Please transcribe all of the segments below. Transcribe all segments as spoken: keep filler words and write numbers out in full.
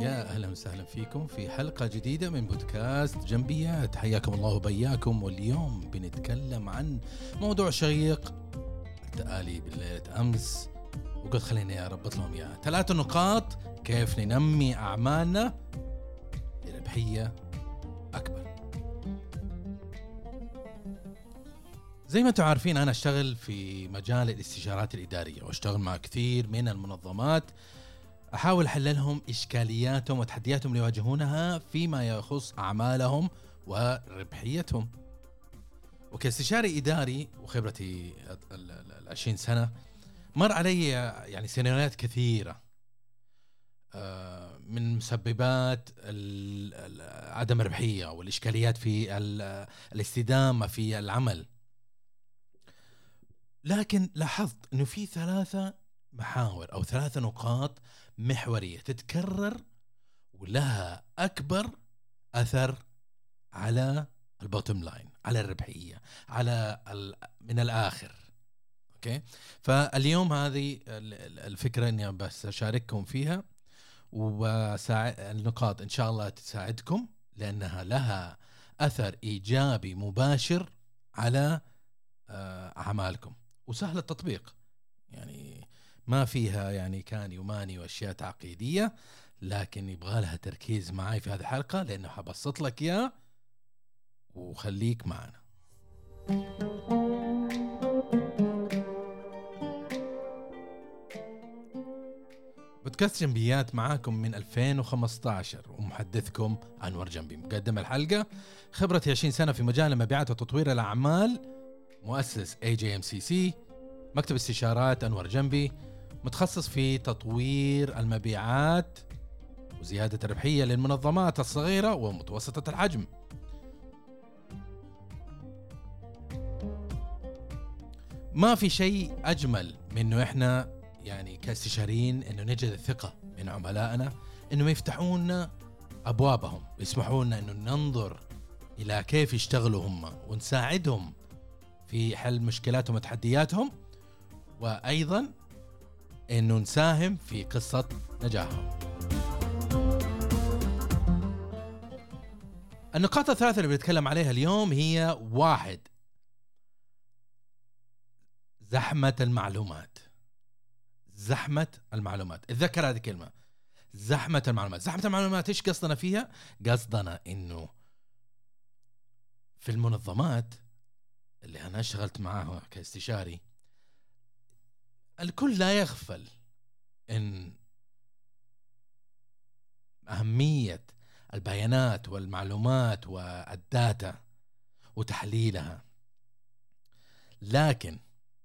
يا أهلا وسهلا فيكم في حلقة جديدة من بودكاست جنبيات. حياكم الله وبياكم. واليوم بنتكلم عن موضوع شيق التآلي بالليلة أمس، وقلت خليني أربط لهم إياها. ثلاث نقاط كيف ننمي أعمالنا لربحية أكبر. زي ما انتم عارفين أنا أشتغل في مجال الاستشارات الإدارية، وأشتغل مع كثير من المنظمات، أحاول أحللهم إشكالياتهم وتحدياتهم اللي يواجهونها فيما يخص أعمالهم وربحيتهم. وكاستشاري إداري وخبرتي العشرين سنة مر علي يعني سيناريوهات كثيرة من مسببات عدم الربحية والإشكاليات في الاستدامة في العمل. لكن لاحظت أنه في ثلاثة محاور أو ثلاثة نقاط محورية تتكرر ولها أكبر أثر على البوتوم لاين، على الربحية، على من الآخر. أوكي، فاليوم هذه الفكرة إني بس أشارككم فيها، والنقاط إن شاء الله تساعدكم لأنها لها أثر إيجابي مباشر على أعمالكم، وسهل التطبيق، يعني ما فيها يعني كاني وماني وأشياء تعقيدية، لكن يبغى لها تركيز معي في هذه الحلقة لأنه حبسط لك إياه، وخليك معنا. بودكاست جنبيات معاكم من ألفين وخمسة عشر، ومحدثكم أنور جنبي. مقدم الحلقة خبرتي عشرين سنة في مجال المبيعات وتطوير الأعمال، مؤسس إيه جي إم سي سي، مكتب استشارات أنور جنبي، متخصص في تطوير المبيعات وزيادة الربحية للمنظمات الصغيرة ومتوسطة الحجم. ما في شيء أجمل من إنه إحنا يعني كاستشاريين إنه نجد الثقة من عملائنا، إنه يفتحون أبوابهم، يسمحون لنا إنه ننظر إلى كيف يشتغلوا هم ونساعدهم في حل مشكلاتهم وتحدياتهم، وأيضا إنه نساهم في قصة نجاحهم. النقاط الثلاثة اللي بنتكلم عليها اليوم هي: واحد، زحمة المعلومات. زحمة المعلومات، اتذكر هذه الكلمة، زحمة المعلومات. زحمة المعلومات إيش قصدنا فيها؟ قصدنا إنه في المنظمات اللي أنا اشتغلت معاها كاستشاري، الكل لا يغفل إن أهمية البيانات والمعلومات والداتا وتحليلها، لكن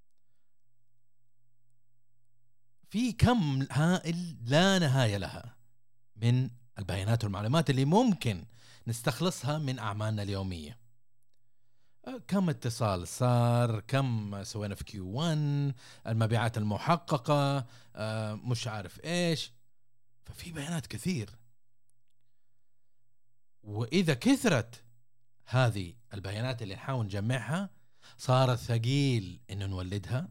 في كم هائل لا نهاية لها من البيانات والمعلومات اللي ممكن نستخلصها من أعمالنا اليومية. كم اتصال صار، كم سوينا في كيو واحد، المبيعات المحققة، مش عارف إيش. ففي بيانات كثير، وإذا كثرت هذه البيانات اللي نحاول نجمعها صارت ثقيل إنه نولدها،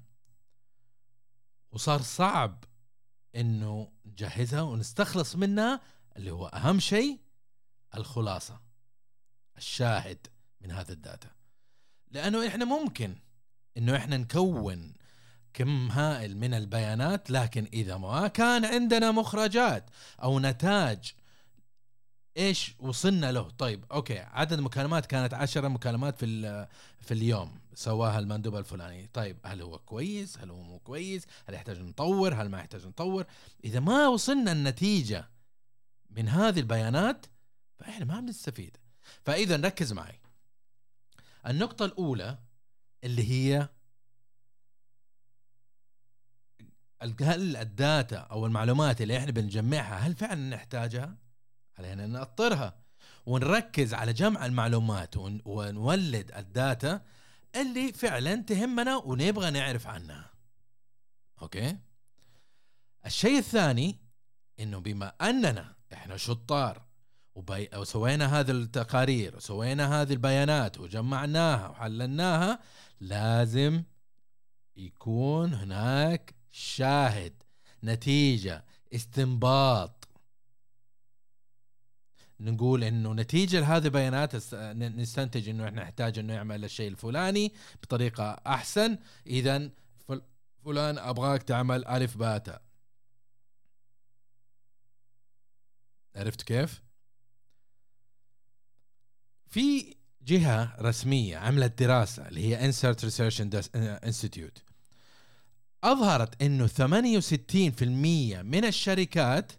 وصار صعب إنه نجهزها ونستخلص منها اللي هو أهم شيء، الخلاصة، الشاهد من هذا الداتا. لأنه إحنا ممكن إنه إحنا نكون كم هائل من البيانات، لكن إذا ما كان عندنا مخرجات أو نتاج إيش وصلنا له. طيب أوكي، عدد المكالمات كانت عشرة مكالمات في في اليوم سواها المندوب الفلاني. طيب هل هو كويس؟ هل هو مو كويس؟ هل يحتاج نطور؟ هل ما يحتاج نطور؟ إذا ما وصلنا النتيجة من هذه البيانات فإحنا ما بنستفيد. فإذا نركز معي. النقطة الأولى اللي هي هل الداتا أو المعلومات اللي إحنا بنجمعها هل فعلا نحتاجها؟ علينا نأطرها ونركز على جمع المعلومات ونولد الداتا اللي فعلا تهمنا ونبغى نعرف عنها. أوكي. الشيء الثاني إنه بما أننا إحنا شطار وبي... وسوينا هذه التقارير وسوينا هذه البيانات وجمعناها وحللناها، لازم يكون هناك شاهد، نتيجة، استنباط. نقول انه نتيجه لهذه البيانات نستنتج انه احنا نحتاج انه يعمل الشيء الفلاني بطريقه احسن. اذا فلان ابغاك تعمل الف باتا. عرفت كيف؟ في جهه رسميه عملت دراسه اللي هي Insert Research Institute، اظهرت انه ثمانية وستين بالمئة من الشركات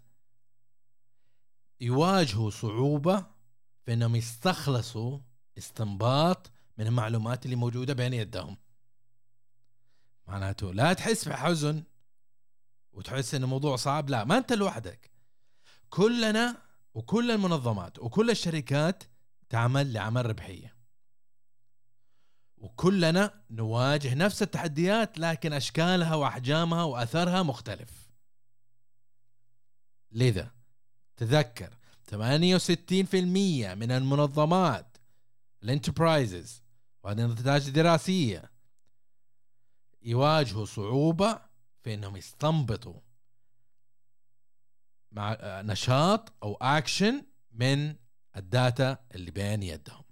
يواجهوا صعوبة في انهم يستخلصوا استنباط من المعلومات اللي موجودة بين يدهم. معناته لا تحس بحزن وتحس ان الموضوع صعب، لا، ما انت لوحدك. كلنا وكل المنظمات وكل الشركات تعمل لعمل ربحية، وكلنا نواجه نفس التحديات، لكن اشكالها واحجامها واثرها مختلف. لذا تذكر ثمانية وستين بالمئة من المنظمات الانتربرايزز، وهذه نتائج دراسية، يواجهوا صعوبة في انهم يستنبطوا مع نشاط او اكشن من الداتا اللي بين يدهم.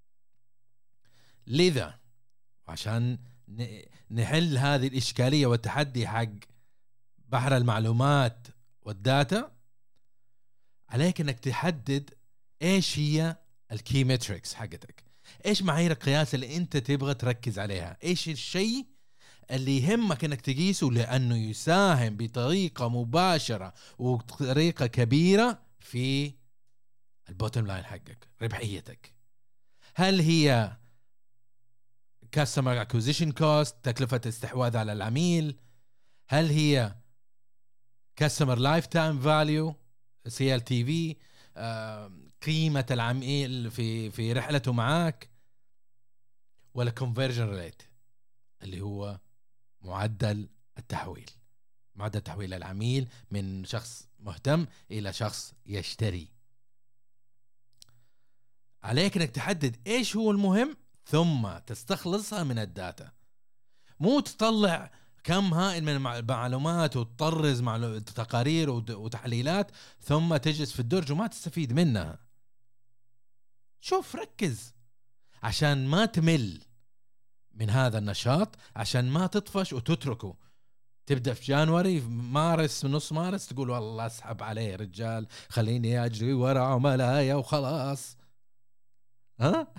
لذا عشان نحل هذه الإشكالية والتحدي حق بحر المعلومات والداتا، عليك انك تحدد ايش هي الكي متريكس حقتك، ايش معايير القياس اللي انت تبغى تركز عليها، ايش الشيء اللي يهمك انك تقيسه لانه يساهم بطريقة مباشرة وطريقة كبيرة في البوتم لاين حقك، ربحيتك. هل هي customer acquisition cost، تكلفة استحواذ على العميل؟ هل هي customer lifetime value سي إل تي في، آه، قيمة العميل في في رحلته معك؟ ولا conversion rate اللي هو معدل التحويل، معدل تحويل العميل من شخص مهتم إلى شخص يشتري. عليك انك تحدد ايش هو المهم ثم تستخلصها من الداتا، مو تطلع كم هائل من المعلومات وتطرز مع تقارير وتحليلات ثم تجلس في الدرج وما تستفيد منها. شوف، ركز عشان ما تمل من هذا النشاط، عشان ما تطفش وتتركه. تبدأ في جانوري، مارس، نص مارس، تقول والله اسحب عليه رجال، خليني اجري ورا عملايا وخلاص. ها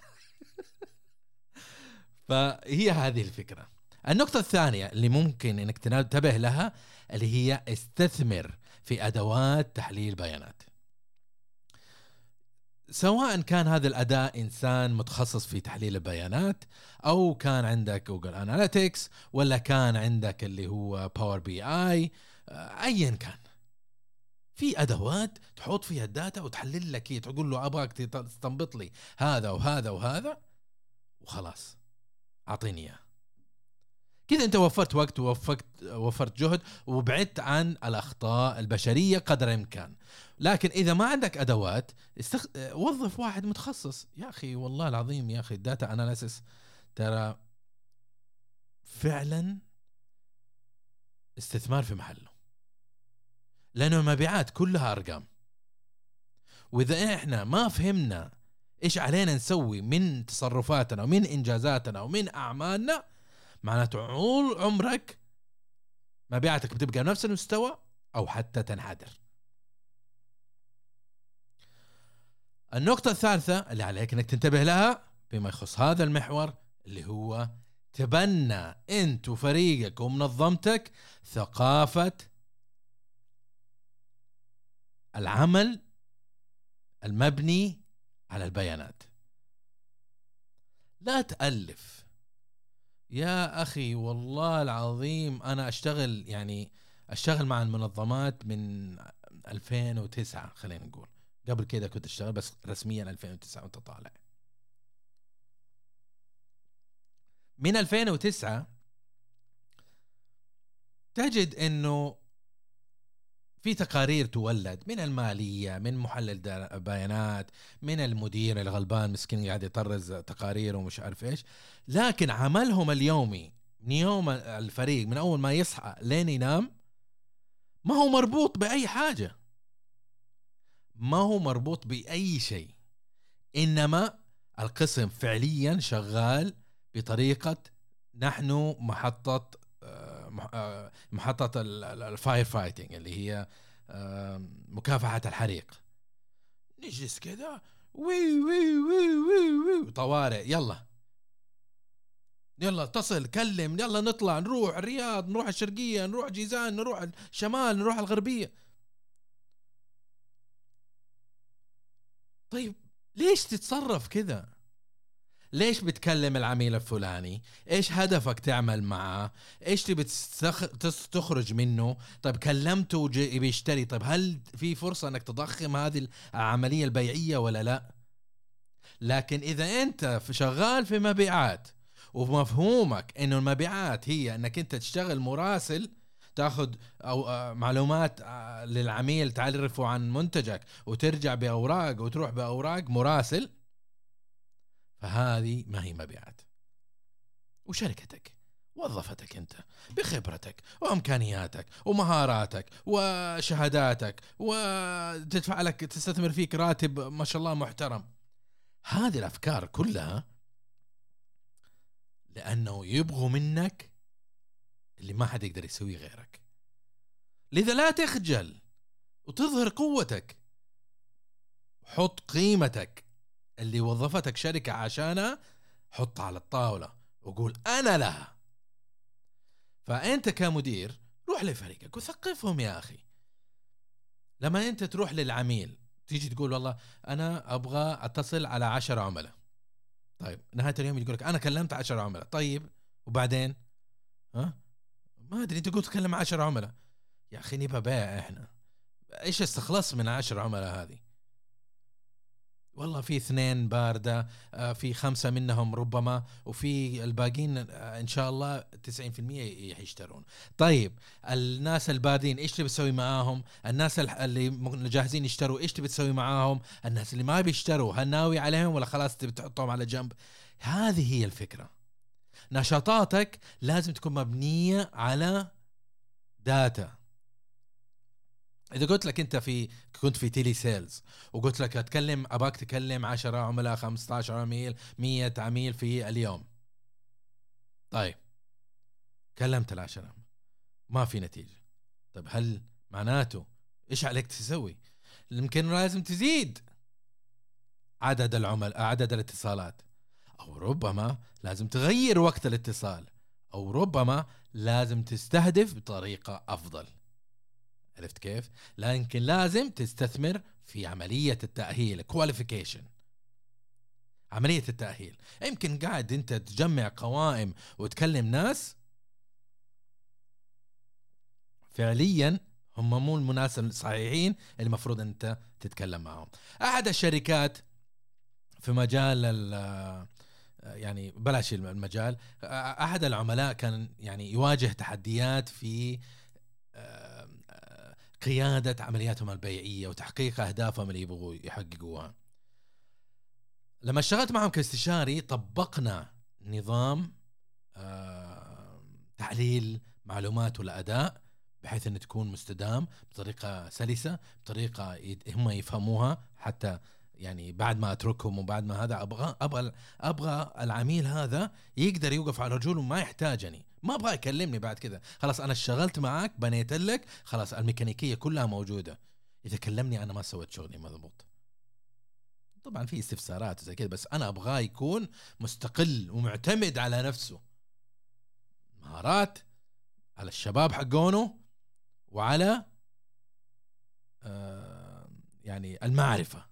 فهي هذه الفكرة. النقطة الثانية اللي ممكن انك تنتبه لها اللي هي استثمر في ادوات تحليل بيانات، سواء كان هذا الاداة انسان متخصص في تحليل البيانات، او كان عندك جوجل اناليتكس، ولا كان عندك اللي هو باور بي اي، ايا كان. في ادوات تحط فيها الداتا وتحلل لك، تقول له ابغاك تستنبط لي هذا وهذا وهذا وخلاص اعطيني اياه. كذا انت وفرت وقت ووفرت وفرت جهد وبعدت عن الاخطاء البشريه قدر الامكان. لكن اذا ما عندك ادوات، استخ... وظف واحد متخصص. يا اخي والله العظيم يا اخي الداتا اناليسيس ترى فعلا استثمار في محله، لانه المبيعات كلها ارقام. واذا احنا ما فهمنا ايش علينا نسوي من تصرفاتنا ومن انجازاتنا ومن اعمالنا، معناته طول عمرك مبيعاتك بتبقى نفس المستوى او حتى تنحدر. النقطة الثالثة اللي عليك انك تنتبه لها بما يخص هذا المحور اللي هو تبنى انت وفريقك ومنظمتك ثقافة العمل المبني على البيانات. لا تألف. يا أخي والله العظيم أنا أشتغل يعني أشتغل مع المنظمات من ألفين وتسعة، خلينا نقول. قبل كده كنت أشتغل بس رسميا ألفين وتسعة وأنت طالع. من ألفين وتسعة تجد أنه في تقارير تولد من المالية، من محلل بيانات، من المدير الغلبان مسكين قاعد يطرز تقارير ومش عارف إيش، لكن عملهم اليومي من يوم الفريق من أول ما يصحى لين ينام ما هو مربوط بأي حاجة. ما هو مربوط بأي شيء، إنما القسم فعليا شغال بطريقة نحن محطة محطة الفاير فايتنج اللي هي مكافحة الحريق. نجلس كذا وي وي وي وي وي طوارئ، يلا يلا اتصل كلم، يلا نطلع نروح الرياض، نروح الشرقية، نروح جيزان، نروح الشمال، نروح الغربية. طيب ليش تتصرف كذا؟ ليش بتكلم العميل الفلاني؟ ايش هدفك تعمل معه؟ ايش تبي تخرج منه؟ طيب كلمته بيشتري، طيب هل في فرصة انك تضخم هذه العملية البيعية ولا لا؟ لكن اذا انت شغال في مبيعات ومفهومك انه المبيعات هي انك انت تشتغل مراسل، تاخذ او معلومات للعميل تعرفه عن منتجك وترجع باوراق وتروح باوراق مراسل، فهذه ما هي مبيعات. وشركتك وظفتك انت بخبرتك وامكانياتك ومهاراتك وشهاداتك وتدفع لك تستثمر فيك راتب ما شاء الله محترم. هذه الافكار كلها لانه يبغوا منك اللي ما حد يقدر يسويه غيرك. لذا لا تخجل وتظهر قوتك، حط قيمتك اللي وظفتك شركة عشانها، حطها على الطاولة وقول أنا لها. فأنت كمدير روح لفريقك وثقفهم يا أخي. لما أنت تروح للعميل تيجي تقول والله أنا أبغى أتصل على عشر عملاء، طيب نهاية اليوم يقولك أنا كلمت عشر عملاء، طيب وبعدين ها ما أدري أنت قلت تكلم عشر عملاء، يا أخي نبى بيع إحنا، إيش استخلص من عشر عملاء هذه؟ والله في اثنين باردة، في خمسة منهم ربما، وفي الباقين إن شاء الله تسعين في المية يشترون. طيب الناس الباردين إيش تبي تسوي معاهم؟ الناس اللي جاهزين يشتروا إيش تبي تسوي معاهم؟ الناس اللي ما بيشتروا هل ناوي عليهم ولا خلاص تبي تحطهم على جنب؟ هذه هي الفكرة. نشاطاتك لازم تكون مبنية على داتا. إذا قلت لك أنت في كنت في تيلي سيلز وقلت لك أتكلم أباك تكلم عشرة عملاء، خمسة عشر عميل، مية عميل في اليوم، طيب كلمت العشرة ما في نتيجة، طيب هل معناته إيش عليك تسوي؟ يمكن لازم تزيد عدد العملاء، عدد الاتصالات، أو ربما لازم تغير وقت الاتصال، أو ربما لازم تستهدف بطريقة أفضل. عرفت كيف؟ لكن لازم تستثمر في عملية التأهيل qualification. عملية التأهيل يمكن قاعد انت تجمع قوائم وتكلم ناس فعليا هم مو المناسب الصحيحين اللي المفروض انت تتكلم معهم. احد الشركات في مجال يعني بلاش المجال، احد العملاء كان يعني يواجه تحديات في قيادة عملياتهم البيعية وتحقيق أهدافهم اللي يبغوا يحققوها. لما اشتغلت معهم كاستشاري طبقنا نظام تحليل معلومات والأداء بحيث أن تكون مستدام بطريقة سلسة، بطريقة هم يفهموها، حتى يعني بعد ما أتركهم وبعد ما هذا أبغى أبغى أبغى العميل هذا يقدر يوقف على رجوله وما يحتاجني، ما أبغى يكلمني بعد كذا، خلاص أنا اشتغلت معك بنيت لك، خلاص الميكانيكية كلها موجودة، إذا كلمني أنا ما سويت شغلي مضبوط. طبعا في استفسارات زي كذا، بس أنا أبغاه يكون مستقل ومعتمد على نفسه، مهارات على الشباب حقونه وعلى آه يعني المعرفة.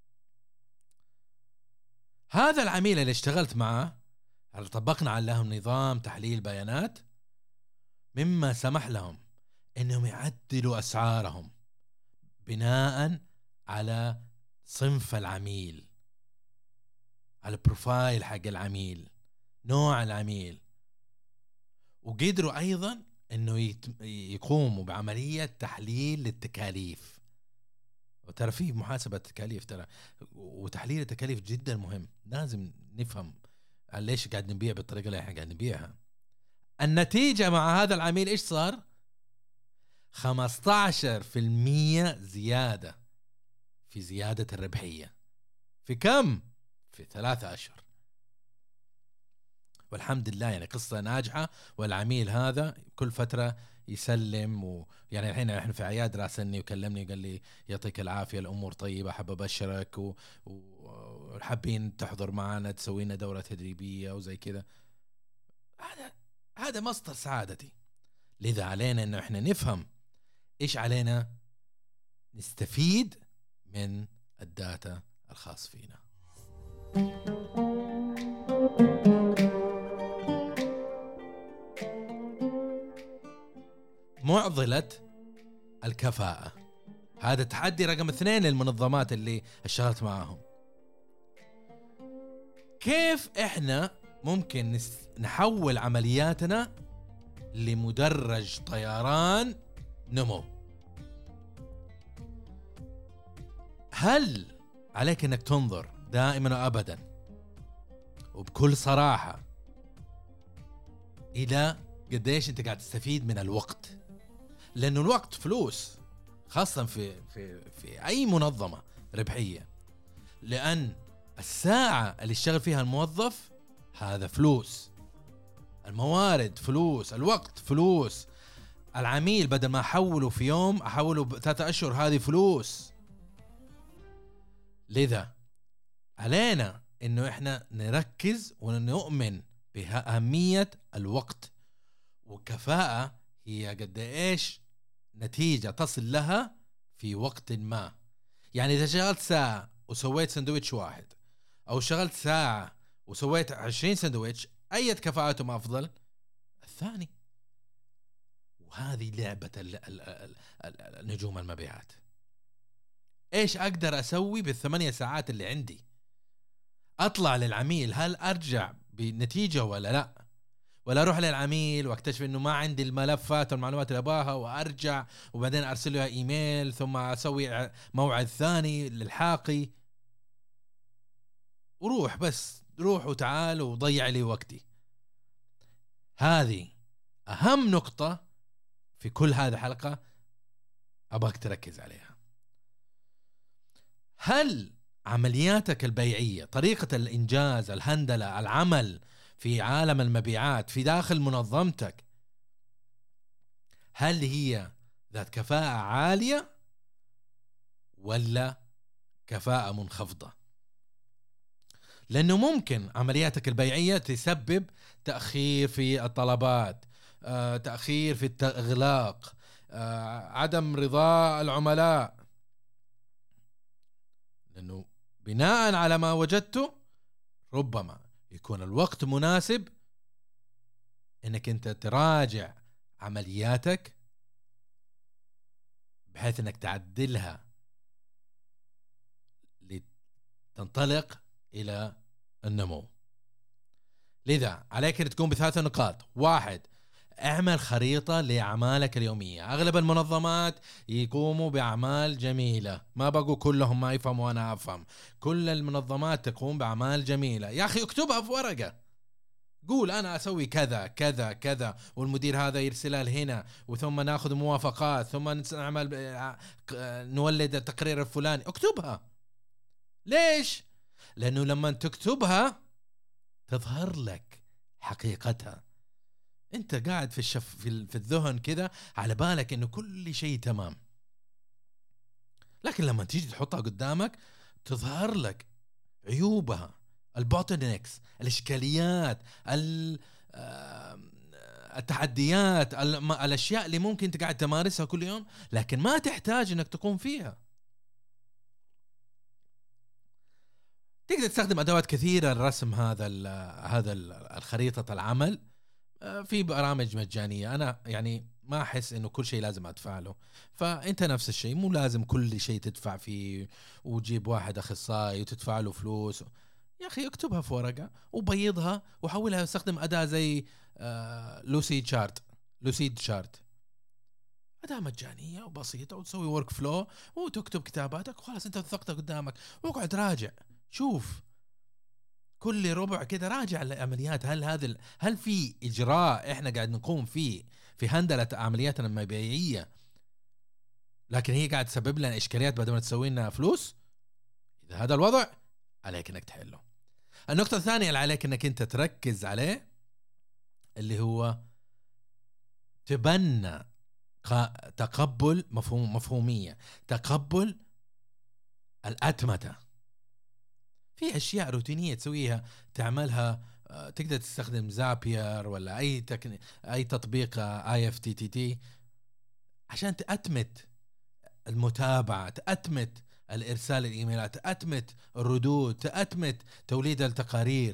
هذا العميل اللي اشتغلت معه طبقنا عليهم نظام تحليل بيانات مما سمح لهم انهم يعدلوا اسعارهم بناء على صنف العميل، على البروفايل حق العميل، نوع العميل، وقدروا ايضا انه يقوموا بعملية تحليل للتكاليف. وترى في محاسبة تكاليف ترى، وتحليل التكاليف جدا مهم، لازم نفهم ليش قاعد نبيع بالطريقة اللي احنا قاعد نبيعها. النتيجة مع هذا العميل ايش صار؟ خمسة عشر في المية زيادة في زيادة الربحية. في كم؟ في ثلاثة أشهر. والحمد لله يعني قصة ناجحة. والعميل هذا كل فترة يسلم، ويعني الحين احنا في عياد راسلني وكلمني وقال لي يعطيك العافية الأمور طيبة، حاب أبشرك و... وحابين تحضر معنا تسوي لنا دورة تدريبية وزي كذا. هذا هذا مصدر سعادتي. لذا علينا إنه احنا نفهم إيش علينا نستفيد من الداتا الخاص فينا. معضلة الكفاءة، هذا تحدي رقم اثنين للمنظمات اللي اشتغلت معاهم. كيف احنا ممكن نحول عملياتنا لمدرج طيران نمو؟ هل عليك انك تنظر دائما وابدا وبكل صراحة الى قديش انت قاعد تستفيد من الوقت؟ لانه الوقت فلوس، خاصة في في في اي منظمة ربحية، لان الساعة اللي يشتغل فيها الموظف هذا فلوس، الموارد فلوس، الوقت فلوس، العميل بدل ما احوله في يوم احوله بثلاثة اشهر هذه فلوس. لذا علينا انه احنا نركز ونؤمن بأهمية الوقت، وكفاءة هي قد ايش نتيجة تصل لها في وقت ما. يعني اذا شغلت ساعة وسويت سندويتش واحد، او شغلت ساعة وسويت عشرين سندويتش، اي كفاءتهم افضل؟ الثاني. وهذه لعبة النجوم المبيعات. ايش اقدر اسوي بالثمانية ساعات اللي عندي؟ اطلع للعميل، هل ارجع بنتيجة ولا لا؟ ولا اروح للعميل واكتشف انه ما عندي الملفات والمعلومات اللي اباها وارجع وبعدين ارسل له ايميل ثم اسوي موعد ثاني للحاقي، وروح بس روح وتعال وضيع لي وقتي. هذه اهم نقطة في كل هذه الحلقة ابغاك تركز عليها. هل عملياتك البيعية، طريقة الإنجاز، الهندلة، العمل في عالم المبيعات في داخل منظمتك، هل هي ذات كفاءة عالية ولا كفاءة منخفضة؟ لأنه ممكن عملياتك البيعية تسبب تأخير في الطلبات، آه، تأخير في الإغلاق، آه، عدم رضاء العملاء، لأنه بناء على ما وجدته ربما يكون الوقت مناسب انك انت تراجع عملياتك بحيث انك تعدلها لتنطلق الى النمو. لذا عليك ان تقوم بثلاث نقاط. واحد، اعمل خريطة لأعمالك اليومية. أغلب المنظمات يقوموا بأعمال جميلة، ما بقوا كلهم ما يفهموا وأنا أفهم، كل المنظمات تقوم بأعمال جميلة. يا أخي اكتبها في ورقة، قول أنا أسوي كذا كذا كذا، والمدير هذا يرسلها لهنا، وثم ناخذ موافقات، ثم نعمل نولد التقرير الفلاني. اكتبها. ليش؟ لأنه لما تكتبها تظهر لك حقيقتها. انت قاعد في الشف في, في الذهن كذا على بالك انه كل شيء تمام، لكن لما تيجي تحطها قدامك تظهر لك عيوبها، البوتلنكس، الاشكاليات، التحديات، الاشياء اللي ممكن انت قاعد تمارسها كل يوم لكن ما تحتاج انك تقوم فيها. تقدر تستخدم ادوات كثيره لرسم هذا هذا الخريطه العمل في برامج مجانية. أنا يعني ما أحس إنه كل شيء لازم أدفع له، فأنت نفس الشيء، مو لازم كل شيء تدفع فيه وتجيب واحد أخصائي وتدفع له فلوس. يا أخي اكتبها في ورقة وبيضها وحولها، استخدم أداة زي لوسيد شارت لوسيد شارت أداة مجانية وبسيطة، وتسوي ورك فلو وتكتب كتاباتك وخلاص أنت وثقتها قدامك، واقعد راجع شوف كل ربع كده راجع العمليات. هل هذا هل في إجراء إحنا قاعد نقوم فيه في هندلة عملياتنا المبيعية لكن هي قاعد تسبب لنا إشكاليات بدل ما تسوي لنا فلوس؟ إذا هذا الوضع عليك انك تحله. النقطة الثانية اللي عليك انك انت تركز عليه اللي هو تبنى تقبل مفهوم مفهومية، تقبل الأتمتة. في أشياء روتينية تسويها تعملها، تقدر تستخدم زابير ولا أي تكن... أي تطبيق آي إف تي تي تي عشان تأتمت المتابعة، تأتمت الإرسال الإيميلات، تأتمت الردود، تأتمت توليد التقارير.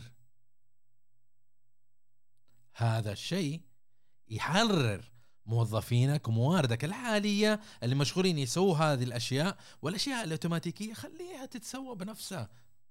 هذا الشيء يحرر موظفينك ومواردك الحالية اللي مشغولين يسووا هذه الأشياء، والأشياء الأوتوماتيكية خليها تتسوى بنفسها.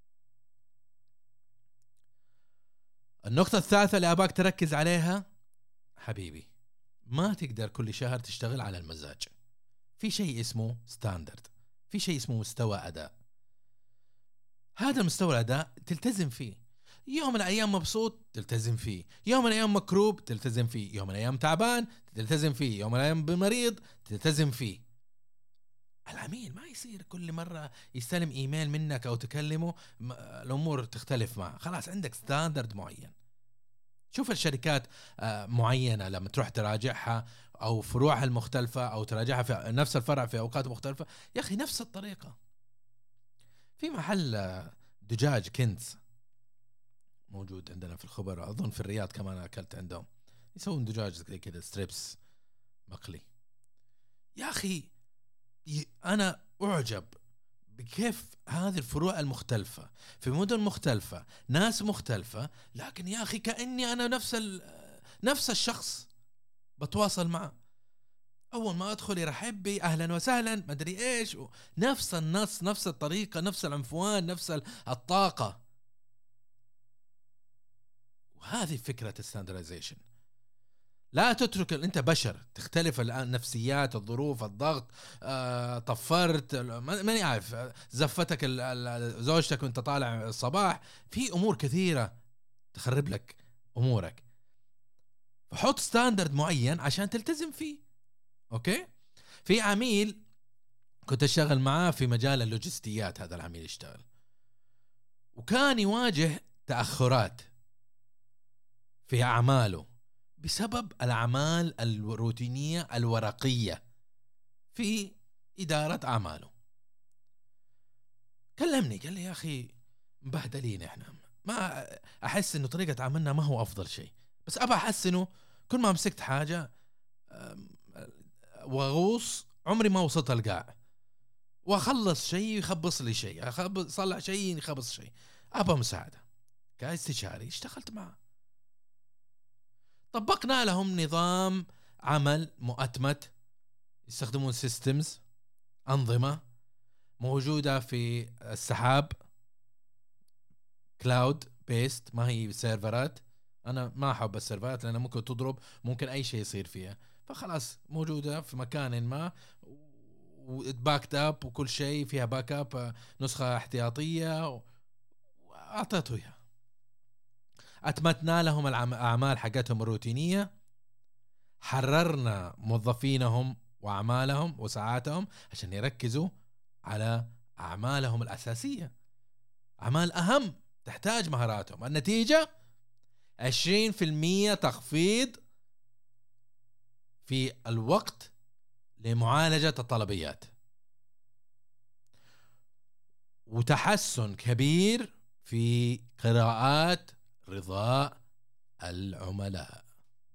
النقطة الثالثة اللي أباك تركز عليها حبيبي، ما تقدر كل شهر تشتغل على المزاج. في شيء اسمه ستاندرد، في شيء اسمه مستوى أداء. هذا مستوى الأداء تلتزم فيه. يوم من الأيام مبسوط تلتزم فيه، يوم من الأيام مكروب تلتزم فيه، يوم من الأيام تعبان تلتزم فيه، يوم من الأيام بمريض تلتزم فيه. العميل ما يصير كل مرة يستلم إيميل منك أو تكلمه الأمور تختلف معه. خلاص عندك ستاندرد معين. شوف الشركات معينة لما تروح تراجعها أو فروعها المختلفة أو تراجعها في نفس الفرع في أوقات مختلفة، يا أخي نفس الطريقة. في محل دجاج كنز موجود عندنا في الخبر، أظن في الرياض كمان أكلت عندهم، يسوون دجاج زي كده ستريبس مقلي. يا أخي أنا أعجب بكيف هذه الفروع المختلفة في مدن مختلفة، ناس مختلفة، لكن يا أخي كأني أنا نفس نفس الشخص بتواصل معه. أول ما أدخل يرحب بي، أهلا وسهلا، ما أدري إيش، نفس النص، نفس الطريقة، نفس العنفوان، نفس الطاقة. وهذه فكرة الستاندردايزيشن. لا تترك، انت بشر، تختلف الان نفسيات، الظروف، الضغط، آه، طفرت، ماني عارف، زفتك زوجتك وانت طالع الصباح، في امور كثيرة تخرب لك امورك. فحط ستاندرد معين عشان تلتزم فيه. اوكي. في عميل كنت اشتغل معاه في مجال اللوجستيات، هذا العميل يشتغل وكان يواجه تأخرات في اعماله بسبب الأعمال الروتينية الورقية في إدارة أعماله. كلمني قال لي يا أخي مبهدلين إحنا، ما أحس إنه طريقة عملنا ما هو أفضل شيء، بس أبى أحسنه. كل ما مسكت حاجة وغوص عمري ما وصلت القاع، وأخلص شيء يخبص لي شيء، أصلح شيء يخبص شيء. أبى مساعدة كاستشاري، اشتغلت معه. طبقنا لهم نظام عمل مؤتمت، يستخدمون سيستمز، أنظمة موجودة في السحاب، كلاود بيست، ما هي سيرفرات. أنا ما أحب السيرفرات لأنها ممكن تضرب، ممكن أي شيء يصير فيها. فخلاص موجودة في مكان ما وباكت أب، وكل شيء فيها باك أب، نسخة احتياطية، وأعطيته إياها. أتمتنا لهم الأعمال حقتهم الروتينية، حررنا موظفينهم وأعمالهم وساعاتهم عشان يركزوا على أعمالهم الأساسية، أعمال أهم تحتاج مهاراتهم. النتيجة عشرين في المية تخفيض في الوقت لمعالجة الطلبيات، وتحسن كبير في قراءات رضاء العملاء.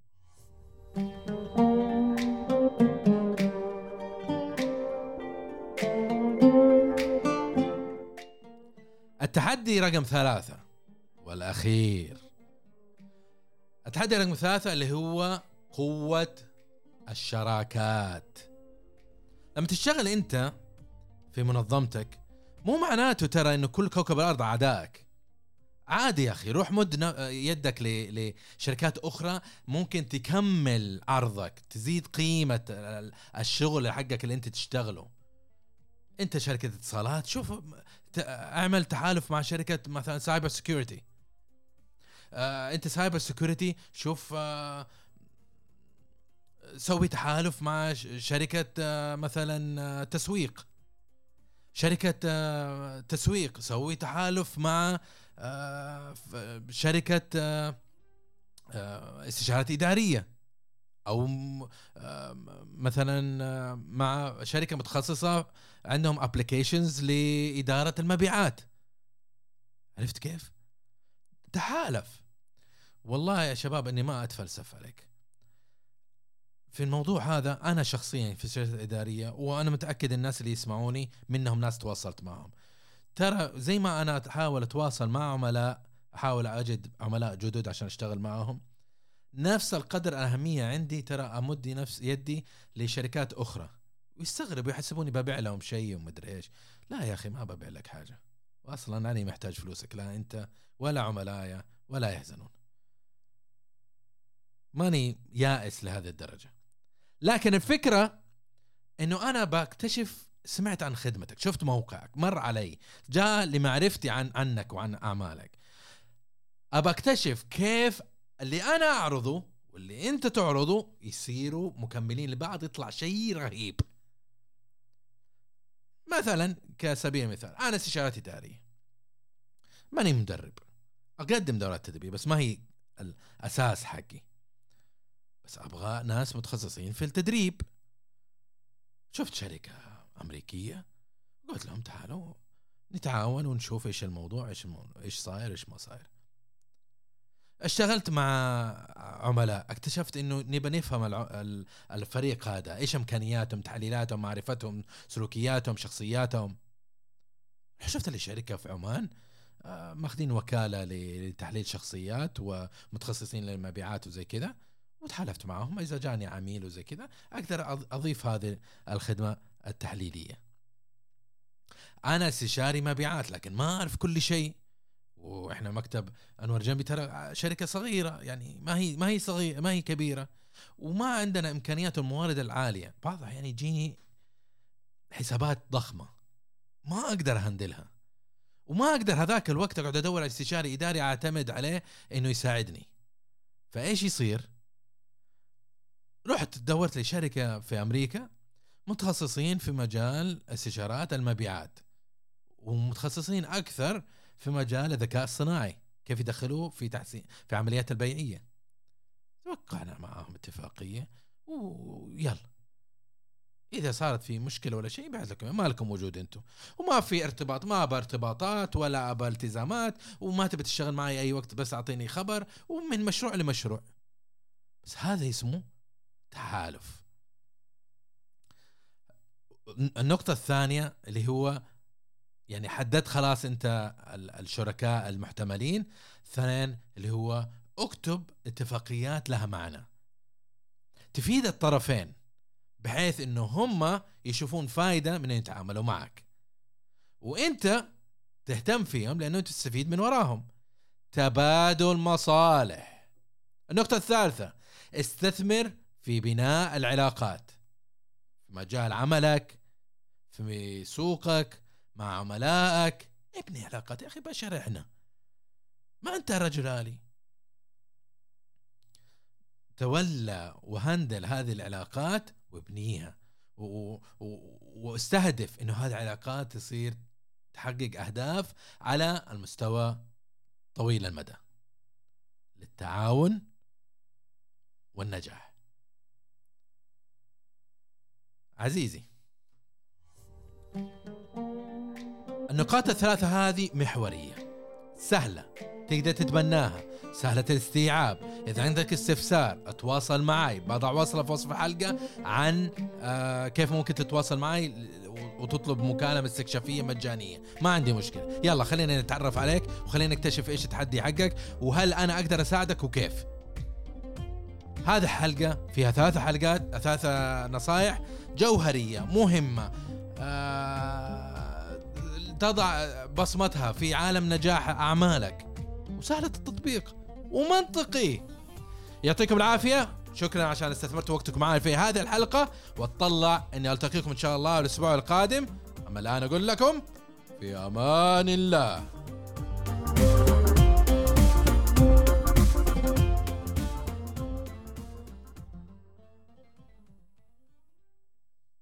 التحدي رقم ثلاثة والأخير، التحدي رقم ثلاثة اللي هو قوة الشراكات. لما تشتغل أنت في منظمتك مو معناته ترى إنه كل كوكب الأرض أعدائك. عادي يا أخي، روح مد يدك لشركات أخرى ممكن تكمل عرضك، تزيد قيمة الشغل حقك اللي أنت تشتغله. أنت شركة اتصالات، شوف اعمل تحالف مع شركة مثلا سايبر سيكوريتي. آه أنت سايبر سيكوريتي، شوف آه سوي تحالف مع شركة آه مثلا آه تسويق. شركة تسويق سوي تحالف مع شركة استشارات إدارية، أو مثلا مع شركة متخصصة عندهم applications لإدارة المبيعات. عرفت كيف؟ تحالف. والله يا شباب إني ما أتفلسف عليك في الموضوع هذا. أنا شخصيا في الشركة الإدارية، وأنا متأكد الناس اللي يسمعوني منهم ناس تواصلت معهم، ترى زي ما أنا أحاول أتواصل مع عملاء، أحاول أجد عملاء جدد عشان أشتغل معهم، نفس القدر الأهمية عندي ترى أمد نفس يدي لشركات أخرى، ويستغربوا يحسبوني ببيع لهم شيء ومدري إيش. لا يا أخي، ما ببيع لك حاجة، وأصلا أنا محتاج فلوسك، لا أنت ولا عملايا ولا يحزنون. ماني يائس لهذه الدرجة. لكن الفكرة إنه أنا بكتشف، سمعت عن خدمتك، شفت موقعك، مر علي، جاء لمعرفتي عن عنك وعن أعمالك، أبى أكتشف كيف اللي أنا أعرضه واللي أنت تعرضه يصيروا مكملين لبعض، يطلع شيء رهيب. مثلا كسبيل مثال، أنا استشارات إدارية، ماني مدرب، أقدم دورات تدريبية بس ما هي الأساس حقي، بس أبغى ناس متخصصين في التدريب. شفت شركة أمريكية، قلت لهم تعالوا نتعاون ونشوف إيش الموضوع، إيش الموضوع، إيش صاير، إيش ما صاير. اشتغلت مع عملاء، اكتشفت إنه نبى نفهم الفريق هذا، إيش إمكانياتهم، تحليلاتهم، معرفتهم، سلوكياتهم، شخصياتهم. شفت لي شركة في عمان ماخذين وكالة لتحليل شخصيات ومتخصصين للمبيعات وزي كذا، وتحالفت معهم. إذا جاني عميل وزي كذا أقدر أضيف هذه الخدمة التحليلية. أنا استشاري مبيعات لكن ما أعرف كل شيء، وإحنا مكتب أنور جنبي ترى شركة صغيرة، يعني ما هي ما هي صغيرة ما هي كبيرة، وما عندنا إمكانيات الموارد العالية. بعضها يعني يجيني حسابات ضخمة ما أقدر هندلها، وما أقدر هذاك الوقت أقعد أدور على استشاري إداري أعتمد عليه إنه يساعدني. فإيش يصير؟ رحت دورت لي شركة في أمريكا متخصصين في مجال استشارات المبيعات، ومتخصصين أكثر في مجال الذكاء الصناعي، كيف يدخلوه في تحسين في عمليات البيعية. توقعنا معهم اتفاقية ويلا، إذا صارت في مشكلة ولا شيء بعد لكم، ما لكم وجود أنتم، وما في ارتباط، ما أبى ارتباطات ولا أبى التزامات، وما تبي تشتغل معي أي وقت، بس أعطيني خبر، ومن مشروع لمشروع. بس هذا اسمه تحالف. النقطة الثانية اللي هو يعني حددت خلاص أنت الشركاء المحتملين. ثانيا اللي هو اكتب اتفاقيات لها معنى تفيد الطرفين، بحيث إنه هم يشوفون فائدة من أن يتعاملوا معك، وأنت تهتم فيهم لأنه أنت تستفيد من وراهم. تبادل مصالح. النقطة الثالثة، استثمر في بناء العلاقات في مجال عملك، في سوقك، مع عملائك. ابني علاقات يا أخي، بشر إحنا، ما أنت رجل آلي. تولى وهندل هذه العلاقات وابنيها، و... و... واستهدف إنه هذه العلاقات تصير تحقق أهداف على المستوى طويل المدى للتعاون والنجاح. عزيزي، النقاط الثلاثة هذه محورية، سهلة تقدر تتبناها، سهلة الاستيعاب. إذا عندك استفسار اتواصل معي، بضع وصلة في وصف الحلقة عن آه كيف ممكن تتواصل معي وتطلب مكالمة استكشافية مجانية. ما عندي مشكلة، يلا خلينا نتعرف عليك وخلينا نكتشف إيش التحدي حقك وهل أنا أقدر أساعدك وكيف. هذه حلقة فيها ثلاثة حلقات، ثلاثة نصايح جوهرية مهمة آه تضع بصمتها في عالم نجاح أعمالك، وسهلة التطبيق ومنطقي. يعطيكم العافية، شكرا عشان استثمرتوا وقتكم معي في هذه الحلقة، واتطلع أني ألتقيكم إن شاء الله الأسبوع القادم. أما الآن أقول لكم في أمان الله.